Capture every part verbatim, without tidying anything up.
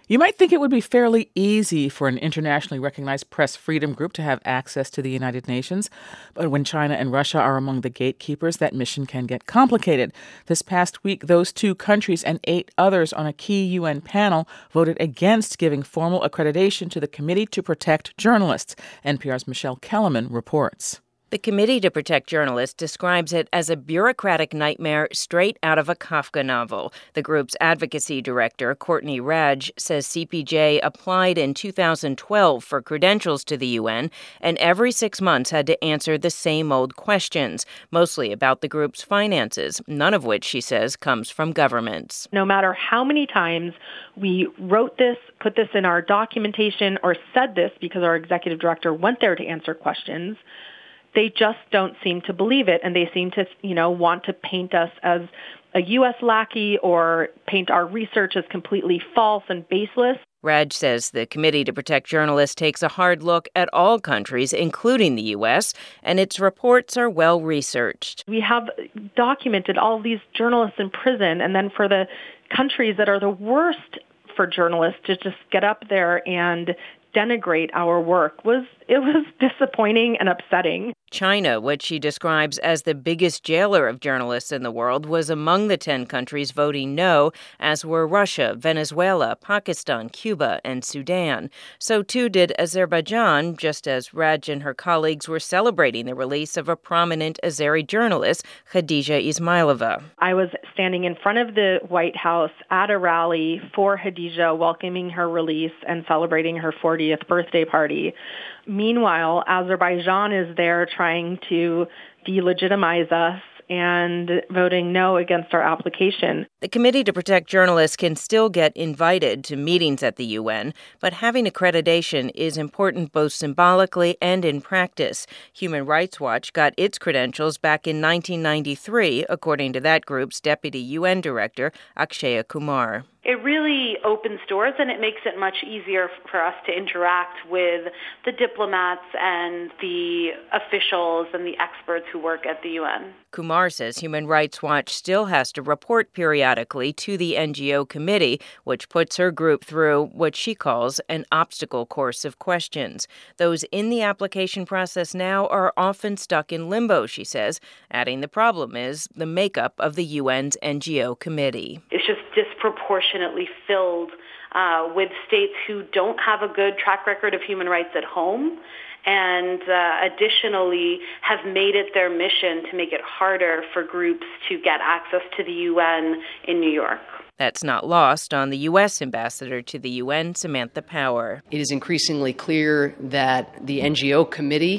You might think it would be fairly easy for an internationally recognized press freedom group to have access to the United Nations, but when China and Russia are among the gatekeepers, that mission can get complicated. This past week, those two countries and eight others on a key U N panel voted against giving formal accreditation to the Committee to Protect Journalists. N P R's Michelle Kellerman reports. The Committee to Protect Journalists describes it as a bureaucratic nightmare straight out of a Kafka novel. The group's advocacy director, Courtney Radge, says C P J applied in two thousand twelve for credentials to the U N and every six months had to answer the same old questions, mostly about the group's finances, none of which, she says, comes from governments. No matter how many times we wrote this, put this in our documentation, or said this because our executive director went there to answer questions, they just don't seem to believe it, and they seem to, you know, want to paint us as a U S lackey or paint our research as completely false and baseless. Radge says the Committee to Protect Journalists takes a hard look at all countries, including the U S, and its reports are well researched. We have documented all of these journalists in prison, and then for the countries that are the worst for journalists to just get up there and denigrate our work was it was disappointing and upsetting. China, which she describes as the biggest jailer of journalists in the world, was among the ten countries voting no, as were Russia, Venezuela, Pakistan, Cuba, and Sudan. So too did Azerbaijan, just as Radge and her colleagues were celebrating the release of a prominent Azeri journalist, Khadija Ismailova. I was standing in front of the White House at a rally for Khadija, welcoming her release and celebrating her fortieth birthday party. Meanwhile, Azerbaijan is there trying to delegitimize us and voting no against our application. The Committee to Protect Journalists can still get invited to meetings at the U N, but having accreditation is important both symbolically and in practice. Human Rights Watch got its credentials back in nineteen ninety-three, according to that group's deputy U N director, Akshaya Kumar. It really opens doors, and it makes it much easier for us to interact with the diplomats and the officials and the experts who work at the U N. Kumar says Human Rights Watch still has to report periodically to the N G O committee, which puts her group through what she calls an obstacle course of questions. Those in the application process now are often stuck in limbo, she says, adding the problem is the makeup of the U N's N G O committee. It's just disproportionately filled uh, with states who don't have a good track record of human rights at home, and uh, additionally have made it their mission to make it harder for groups to get access to the U N in New York. That's not lost on the U S ambassador to the U N, Samantha Power. It is increasingly clear that the N G O committee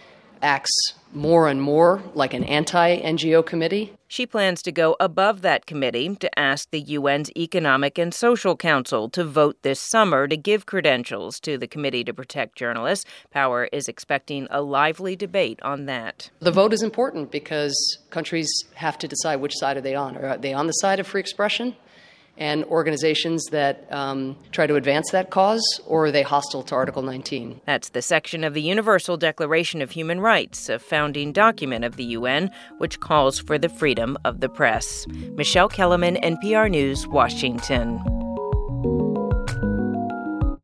acts more and more like an anti-N G O committee. She plans to go above that committee to ask the U N's Economic and Social Council to vote this summer to give credentials to the Committee to Protect Journalists. Power is expecting a lively debate on that. The vote is important because countries have to decide which side are they on. Are they on the side of free expression and organizations that um, try to advance that cause, or are they hostile to Article nineteen? That's the section of the Universal Declaration of Human Rights, a founding document of the U N, which calls for the freedom of the press. Michelle Kellerman, N P R News, Washington.